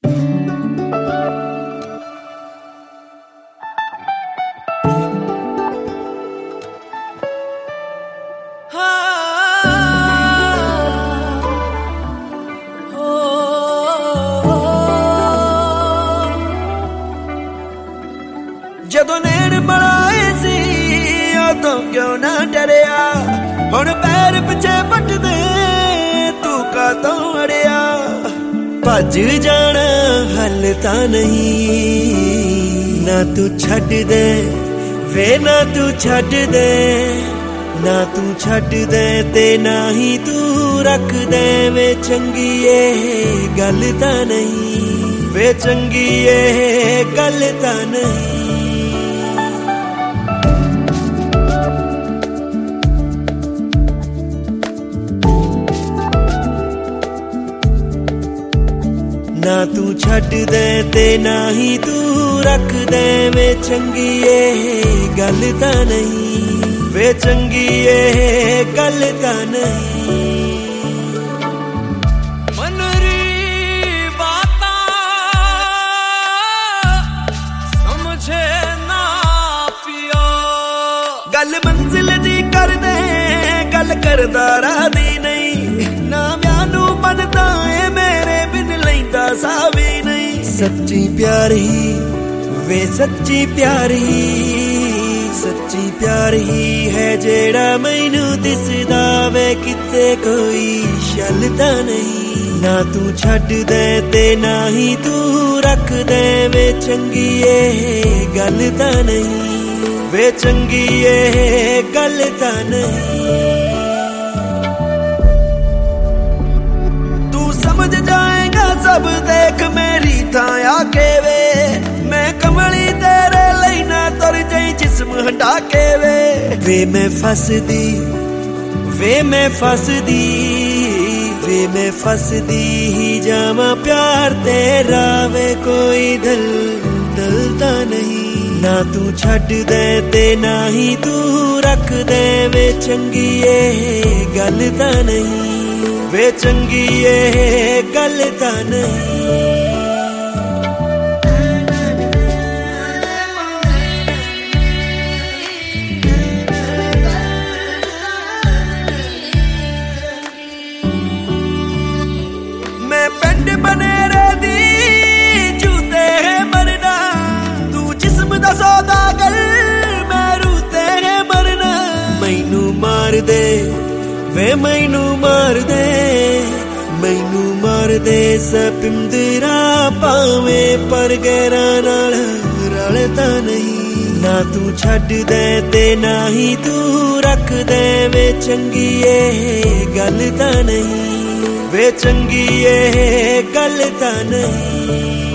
ਜਦੋਂ ਨੈਣ ਬਣਾਏ ਸੀ ਉਦੋਂ ਕਿਉਂ ਨਾ ਡਰਿਆ, ਹੁਣ ਪੈਰ ਪਿੱਛੇ ਪੱਟਦੇ ਤੂੰ ਕਾਤੋਂ ਅੜਿਆ। ਭੱਜ ਜਾਣਾ ਹੱਲ ਤਾਂ ਨਹੀਂ, ਨਾ ਤੂੰ ਛੱਡ ਦੇ ਵੇ ਨਾ ਤੂੰ ਛੱਡ ਦੇ, ਨਾ ਤੂੰ ਛੱਡ ਦੇ ਤੇ ਨਾ ਹੀ ਤੂੰ ਰੱਖ ਦੇ ਵੇ। ਚੰਗੀ ਇਹ ਗੱਲ ਤਾਂ ਨਹੀਂ ਵੇ, ਚੰਗੀ ਇਹ ਗੱਲ ਤਾਂ ਨਹੀਂ। ਨਾ ਤੂੰ ਛੱਡ ਦੇ ਤੇ ਨਾ ਹੀ ਤੂੰ ਰੱਖ ਦੇ ਵੇ। ਚੰਗੀ ਇਹ ਗੱਲ ਤਾਂ ਨਹੀਂ ਵੇ, ਚੰਗੀ ਇਹ ਗੱਲ ਤਾਂ ਨਹੀਂ। ਮਨਰੀ ਬਾਤਾਂ ਸਮਝੇ ਨਾ ਪਿਓ, ਗੱਲ ਮੰਜ਼ਿਲ ਦੀ ਕਰਦੇ ਗੱਲ ਕਰਦਾ ਰਾਹ ਦੀ ਨਹੀਂ। ਨਾ ਵਿਆਹ ਨੂੰ ਮੰਨਦਾ ਏ ਮੇਰੇ ਬਿਨ ਲੈਂਦਾ ਸਾਹ ਵੀ ਨਹੀਂ। ਸੱਚੀ ਪਿਆਰੀ ਵੇ ਸੱਚੀ ਪਿਆਰੀ, ਸੱਚੀ ਪਿਆਰੀ ਹੈ ਜਿਹੜਾ ਮੈਨੂੰ ਦਿਸਦਾ ਵੇ। ਕਿਤੇ ਕੋਈ ਛਲ ਤਾਂ ਨਹੀਂ, ਨਾ ਤੂੰ ਛੱਡ ਦੇ ਤੇ ਨਾ ਹੀ ਤੂੰ ਰੱਖ ਦੇ ਵੇ। ਚੰਗੀ ਇਹ ਗੱਲ ਤਾਂ ਨਹੀਂ ਵੇ, ਚੰਗੀ ਇਹ ਗੱਲ ਤਾਂ ਨਹੀਂ। ਸਮਝ ਜਾਏਗਾ ਸਭ ਦੇਖ ਮੇਰੀ ਥਾਂ ਆ ਕੇ ਵੇ। ਮੈਂ ਕਮਲੀ ਤੇਰੇ ਲਈ ਨਾ ਤੁਰ ਜਾਈ ਜਿਸਮ ਹਟਾ ਕੇ ਵੇ। ਵੇ ਮੈਂ ਫਸਦੀ ਵੇ ਮੈਂ ਫਸਦੀ ਵੇ ਮੈਂ ਫਸਦੀ ਹੀ ਜਾਵਾਂ ਪਿਆਰ ਤੇਰਾ ਵੇ। ਕੋਈ ਦਿਲ ਤਾਂ ਨਹੀਂ, ਨਾ ਤੂੰ ਛੱਡ ਦੇ ਤੇ ਨਾ ਹੀ ਤੂੰ ਰੱਖ ਦੇ ਵੇ। ਚੰਗੀ ਇਹ ਗੱਲ ਤਾਂ ਨਹੀਂ ਵੇ, ਚੰਗੀ ਇਹ ਗੱਲ ਤਾਂ ਨਹੀਂ। ਮੈਂ ਪਿੰਡ ਬਨੇਰੇ ਦੀ ਜੂਤੇ ਮਰਨਾ, ਤੂੰ ਜਿਸਮ ਦਾ ਸੌਦਾਗਰ ਮੈਂ ਰੂਹ ਤੇ ਮਰਨਾ। ਮੈਨੂੰ ਮਾਰ ਦੇ ਵੇ ਮੈਨੂੰ ਮਾਰ ਦੇ, ਮੈਨੂੰ ਮਾਰ ਦੇ ਸਪਿੰਦਰਾ ਭਾਵੇਂ ਪਰ ਗੈਰਾਂ ਨਾਲ ਰਲ ਤਾਂ ਨਹੀਂ। ਨਾ ਤੂੰ ਛੱਡ ਦੇ ਤੇ ਨਾ ਹੀ ਤੂੰ ਰੱਖ ਦੇ ਵੇ। ਚੰਗੀ ਇਹ ਗੱਲ ਤਾਂ ਨਹੀਂ ਵੇ, ਚੰਗੀ ਇਹ ਗੱਲ ਤਾਂ ਨਹੀਂ।